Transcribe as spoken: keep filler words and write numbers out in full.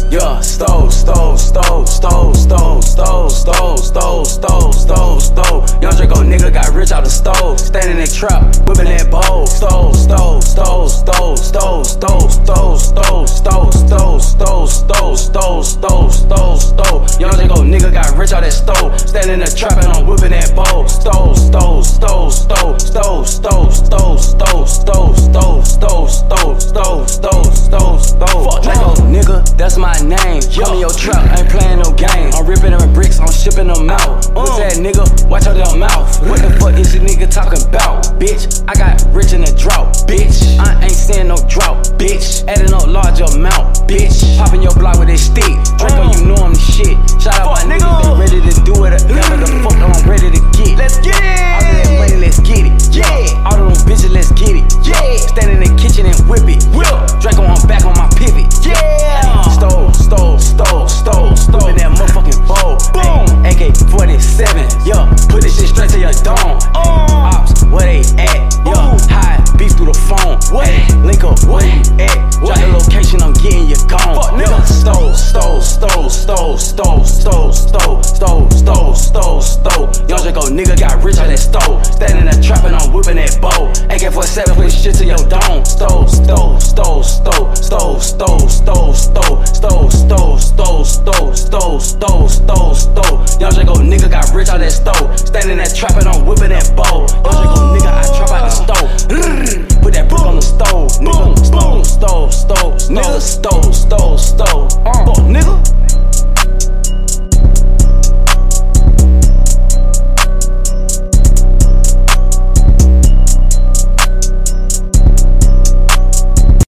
Yeah, stole, stole, stole, stole, stole, stole, stole, stole, stole, stole, stole. Young Draco nigga got rich out the stove. Standing in the trap, whipping that bowl. Stole, stole, stole, stole, stole, stole, stole, stole, stole, stole, stole, stole, stole, stole, stole, stole. Young Draco nigga got rich out that stove. Standing in the trap and I'm whipping that bowl. Stole, stole, stole, stole, stole, stole, stole, stole, stole, stole, stole, stole, stole, stole, stole, stole. Fuck Draco nigga, that's my name. Come in your trap, I ain't playing no game. I'm ripping them in bricks, I'm shipping them out. What's that nigga? Watch out your mouth. What the fuck is this nigga talking about? Bitch, I got rich in a drought. Bitch, I ain't seeing no drought. Bitch, adding up large amount. Bitch, popping your block with this stick. Draco, you know I'm the shit. Shout out my niggas, they ready to do it. Whatever the fuck I'm ready to get. Let's get it. All of that money, let's get it. Yeah. All of them bitches, let's get it. Yeah. Stand in the kitchen and whip it. Whip. Draco, I'm back on my pivot. Yeah. Stole, stole, stole, stole, stole in that motherfucking bowl. Boom. A K forty-seven. Yeah. Put this shit straight to your dome. Uh. Ops, where they at? Yeah. High beef through the phone. What? Link up, where you at? Drop the location, I'm getting you gone. Fuck, nigga. Stole, stole, stole, stole, stole, stole, stole, stole, stole, stole, stole. Young Draco nigga got rich out that stove. Standing in the trap and I'm whipping that bowl. A K forty-seven, put shit to your dome. Stole, stole, stole, stole, stole, stole, stole, stole, stole, stole, stole, stole, stole, stole, stole, stole. Young Draco nigga got rich out that stove. Standing in that trap and I'm whipping that bowl. Young Draco nigga, I trap out the stove. Put that brick on the stove. Nigga, stole, stole, stole, stole, stole.